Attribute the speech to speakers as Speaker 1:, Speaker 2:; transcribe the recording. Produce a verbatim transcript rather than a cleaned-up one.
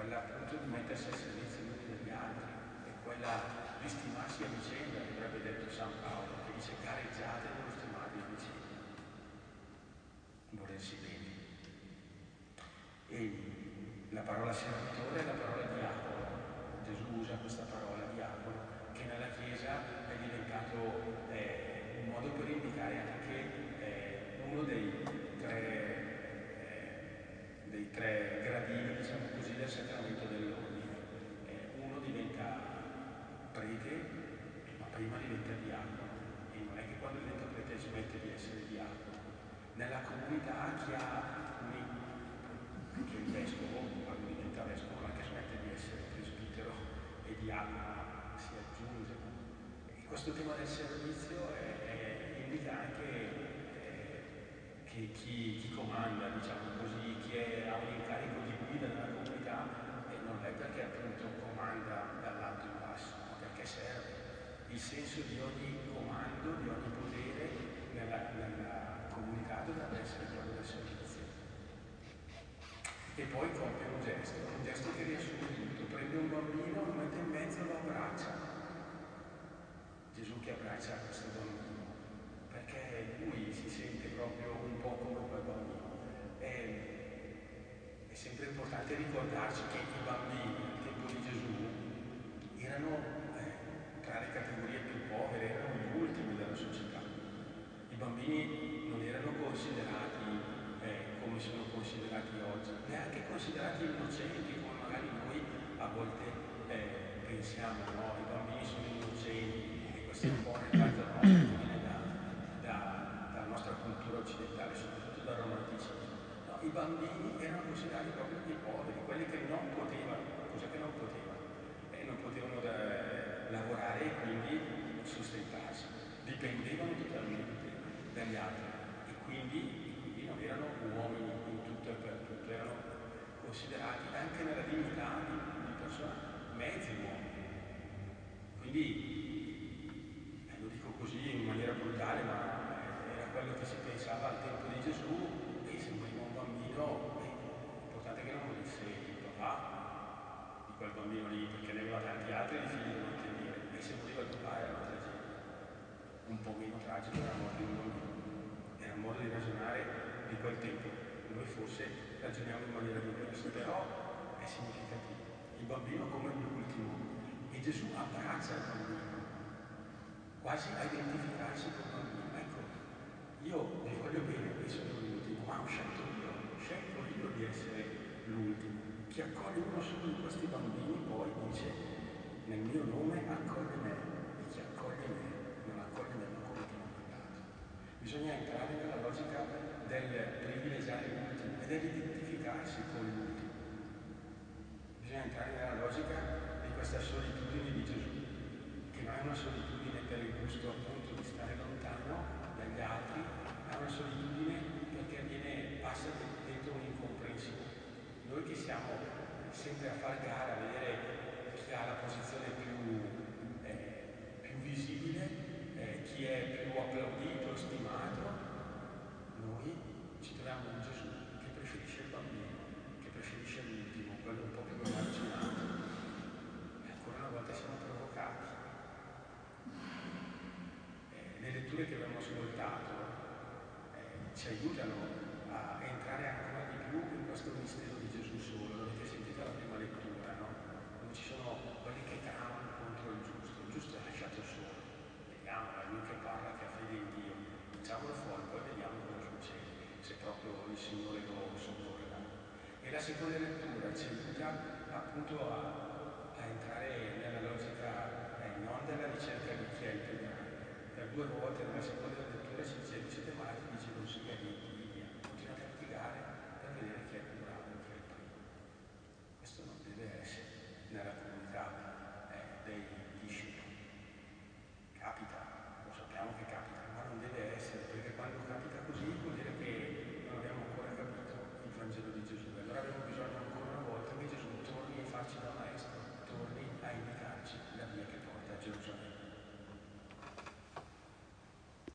Speaker 1: quella appunto di mettersi al servizio gli uni degli altri, è quella di stimarsi a vicenda, che avrebbe detto San Paolo, che dice gareggiate nello stimarvi a vicenda, volersi bene. E la parola servitore è la parola diavolo. Gesù usa questa parola diavolo, che nella Chiesa è diventato eh, un modo per indicare anche eh, uno dei tre, eh, dei tre gradini, diciamo così, del sacramento dell'ordine. Eh, uno diventa prete, ma prima diventa diavolo, e non è che quando diventa prete smette di essere diavolo. Nella comunità chi ha un che il vescovo, quando diventa vescovo, anche smette di essere presbitero e diacono, si aggiunge. E questo tema del servizio è, è, indica anche eh, che chi, chi comanda, diciamo così, chi è, ha un incarico di guida nella comunità, e non è perché appunto comanda dall'alto in basso, ma perché serve. Il senso di ogni comando, di ogni potere nella, nella comunità dovrebbe essere quello del servizio. E poi compie un gesto, un gesto che riassume tutto, prende un bambino, lo mette in mezzo e lo abbraccia. Gesù che abbraccia questo bambino, perché lui si sente proprio un po' come quel bambino. È, è sempre importante ricordarci che i bambini al tempo di Gesù erano eh, tra le categorie più povere, erano gli ultimi della società. I bambini non erano considerati Eh, come sono considerati oggi, neanche considerati innocenti come magari noi a volte eh, pensiamo, no? I bambini sono innocenti, e questo è un po' un retaggio nostro che viene da, da, dalla nostra cultura occidentale, soprattutto dal romanticismo. No, i bambini erano considerati proprio i poveri, quelli che non potevano, cosa che non potevano, eh, non potevano da, lavorare e quindi sostentarsi, dipendevano totalmente dagli altri, e quindi non erano uomini in tutto e per tutto, erano considerati anche nella dignità di, di persone mezzi uomini. Quindi, eh, lo dico così in maniera brutale, ma era quello che si pensava al tempo di Gesù, e se moriva un bambino, eh, l'importante è che non morisse il papà di quel bambino lì, perché ne aveva tanti altri di figli da mantenere, e se moriva il papà era una tragedia. Un po' meno tragico era la morte di un bambino. Era un modo di ragionare di quel tempo. Noi forse ragioniamo in maniera diversa, però è significativo. Il bambino come l'ultimo, e Gesù abbraccia il bambino, quasi a identificarsi con il bambino. Ecco, io vi voglio bene e sono l'ultimo, ma ho scelto io, scelgo io di essere l'ultimo. Chi accoglie uno solo di questi bambini poi dice: nel mio nome accoglie me, e chi accoglie me non accoglie me, ma come che non mandato. Bisogna entrare nella logica del privilegiare l'ultimo e dell'identificarsi con l'ultimo. Bisogna entrare nella logica di questa solitudine di Gesù, che non è una solitudine per il gusto appunto di stare lontano dagli altri, ma è una solitudine perché viene, passa dentro un'incomprensione. Noi che siamo sempre a far gara, a vedere chi ha la posizione più, eh, più visibile, eh, chi è più applaudito, stimato, noi ci troviamo un Gesù che preferisce il bambino, che preferisce l'ultimo, quello un po' più emarginato. E ancora una volta siamo provocati. Eh, le letture che abbiamo ascoltato eh, ci aiutano a entrare ancora di più in questo mistero di Gesù solo. L'avete sentito la prima lettura, no? Dove ci sono quelli che tramano contro il giusto. Il giusto è lasciato solo. Vediamo, è lui che parla, che ha fede in Dio. Facciamolo fuori, poi vediamo cosa succede, se proprio il Signore lo soccorrerà. E la seconda lettura ci aiuta appunto a, a entrare nella logica eh, non della ricerca di chi è il più grande. Per due volte nella seconda lettura si dice: siete malati di gelosia di,